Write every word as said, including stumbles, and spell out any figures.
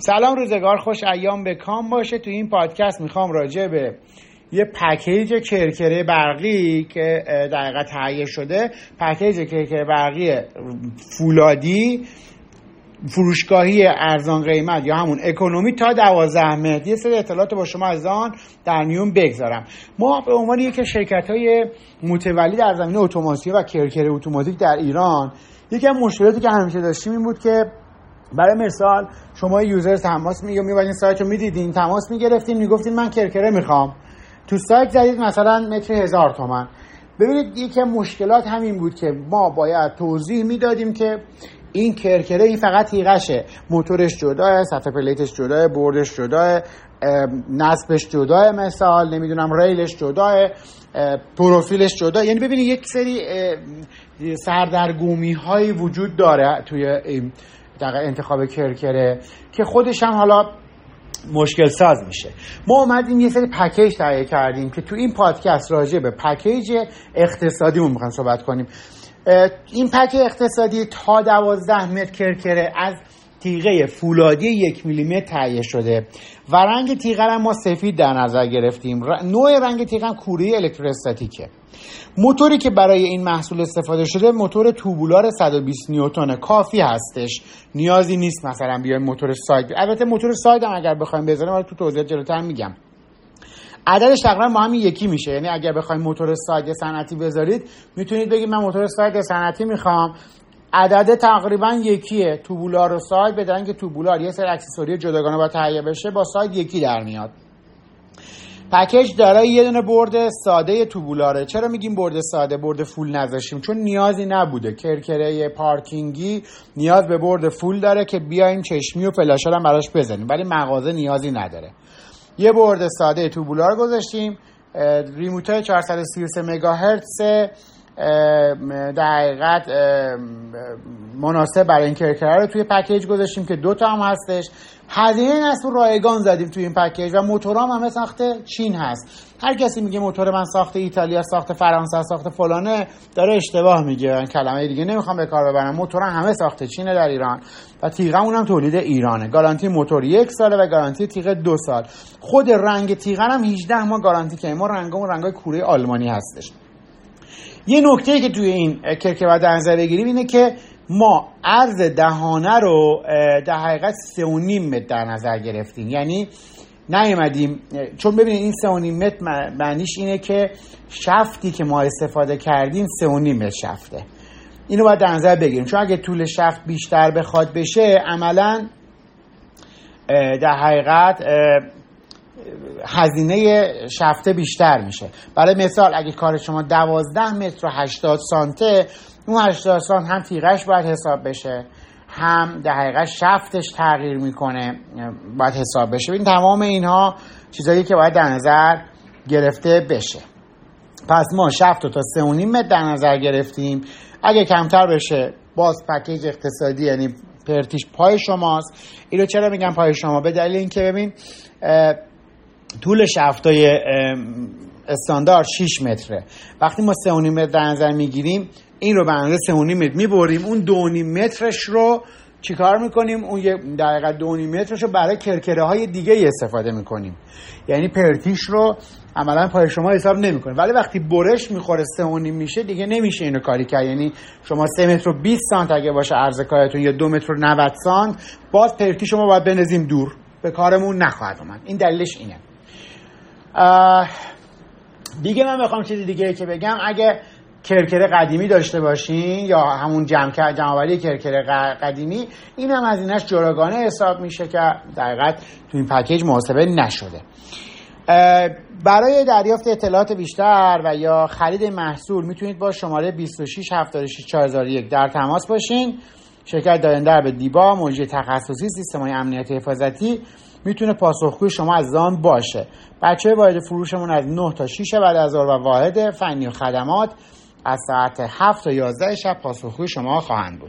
سلام، روزگار خوش، ایام به کام باشه. تو این پادکست میخوام راجع به یه پکیج کرکره برقی که دقیقا تهیه شده، پکیج کرکره برقی فولادی فروشگاهی ارزان قیمت یا همون اکونومی تا دوازده متر، یه سری اطلاعات با شما از آن در میون بگذارم. ما به عنوان یک شرکت‌های متولی در زمینه اتوماسیون و کرکره اتوماتیک در ایران، یکی از مشکلاتی که همیشه داشتیم این بود که برای مثال شما یوزر تماس میگیرید، می‌بینید سایت رو می‌دیدین، تماس می‌گرفتین، میگفتین من کرکره می‌خوام، تو سایت زدید مثلا متر هزار تومان. ببینید یکی از مشکلات همین بود که ما باید توضیح میدادیم که این کرکره این فقط تیغشه، موتورش جداه، سطح پلیتش جداه، بردش جداه، نصبش جداه، مثال نمیدونم ریلش جداه، پروفیلش جداه. یعنی ببینید یک سری سردرگمی هایی وجود داره توی در انتخاب کرکره که خودش هم حالا مشکل ساز میشه. ما اومدیم یه سری پکیج تهیه کردیم که تو این پادکست راجع به پکیج اقتصادیمون میخوایم صحبت کنیم. این پکیج اقتصادی تا دوازده متر کرکره از تیغه فولادی یک میلیمتر تهیه شده و رنگ تیغه را ما سفید در نظر گرفتیم. نوع رنگ تیغه هم کوره الکتروستاتیکه. موتوری که برای این محصول استفاده شده موتور توبولار صد و بیست نیوتن کافی هستش، نیازی نیست مثلا بیایم موتور ساید. البته موتور ساید هم اگر بخوایم بذاریم ولی تو توضیحات جلوتر میگم. عددش تقریبا با همین یکی میشه، یعنی اگر بخواید موتور ساید صنعتی بذارید میتونید بگید من موتور ساید صنعتی میخوام، عدد تقریبا یکیه. توبولار و ساید بدن که توبولار یه سری اکسسوری جداگانه با تهیه بشه، با ساید یکی در میاد. پکیج دارای یه دونه برد ساده توبولاره. چرا میگیم برد ساده؟ برد فول نذاشتیم چون نیازی نبوده. کرکره پارکینگی نیاز به برد فول داره که بیایم چشمی و فلاشر هم براش بزنیم، ولی مغازه نیازی نداره. یه برد ساده توبولار گذاشتیم. ریموتای چهارصد و سی و سه مگاهرتز در حقیقت مناسب برای این کرکره رو توی پکیج گذاشتیم که دوتا هم هستش. هزینه نصب رایگان زدیم توی این پکیج و موتورام همه ساخت چین هست. هر کسی میگه موتور من ساخت ایتالیا، ساخت فرانسه، ساخت فلانه، داره اشتباه میگه. من کلمه دیگه نمیخوام به کار ببرم. موتورام همه ساخت چینه در ایران و تیغمون هم تولید ایرانه. گارانتی موتور یک ساله و گارانتی تیغ دو سال. خود رنگ تیغ هم هجده ماه گارانتی که ما رنگمون رنگای کوره آلمانی هستش. یه نکته‌ای که توی این کرکره باید در نظر بگیریم اینه که ما عرض دهانه رو در حقیقت سه و نیم متر در نظر گرفتیم. یعنی نیومدیم، چون ببینید این سه و نیم متر معنیش اینه که شفتی که ما استفاده کردیم سه و نیم متر شفته. اینو باید در نظر بگیریم، چون اگه طول شفت بیشتر بخواد بشه عملاً در حقیقت هزینه شفته بیشتر میشه. برای مثال اگه کار شما دوازده متر و هشتاد سانته، اون هشتاد سانت هم تیغش باید حساب بشه، هم در حقیقت شفتش تغییر میکنه باید حساب بشه. این تمام اینها چیزایی که باید در نظر گرفته بشه. پس ما شفت رو تا سه و نیم متر در نظر گرفتیم. اگه کمتر بشه باز پکیج اقتصادی، یعنی پرتیش پای شماست. اینو چرا میگم پای شما؟ به دلیل اینکه ببین طول شفتای استاندارد شش متره. وقتی ما سه و نیم متر در نظر میگیریم، این رو به اندازه سه و نیم متر میبریم، اون دو و نیم مترش رو چیکار میکنیم؟ اون یه در حقیقت دو و نیم مترش رو برای کرکره های دیگه استفاده میکنیم. یعنی پرتیش رو عملا پای شما حساب نمیکنیم. ولی وقتی برش میخوره سه و نیم میشه، دیگه نمیشه اینو کاری کرد. یعنی شما سه متر و بیست سانت اگه باشه عرض کارتون یا دو متر و نود سانت، باز پرتیش شما باید بنزیم دور، به کارمون نخواهد اومد. این دلیلش اینه. دیگه من بخوام چیزی دیگه که بگم، اگه کرکره قدیمی داشته باشین یا همون جمع جمع‌آوری کرکره قدیمی، این هم هزینه‌اش جداگانه حساب میشه که در حقیقت تو این پکیج محاسبه نشده. برای دریافت اطلاعات بیشتر و یا خرید محصول میتونید با شماره بیست و شش هفتاد و شش چهار صفر یک در تماس باشین. شرکت داینده به دیبا، مجری تخصصی سیستم‌های امنیتی حفاظتی، میتونه پاسخگوی شما از آن باشه. بچه واحد فروشمون از نه تا شش بعد از ظهر و واحد فنی و خدمات از ساعت هفت تا یازده شب پاسخگوی شما خواهند بود.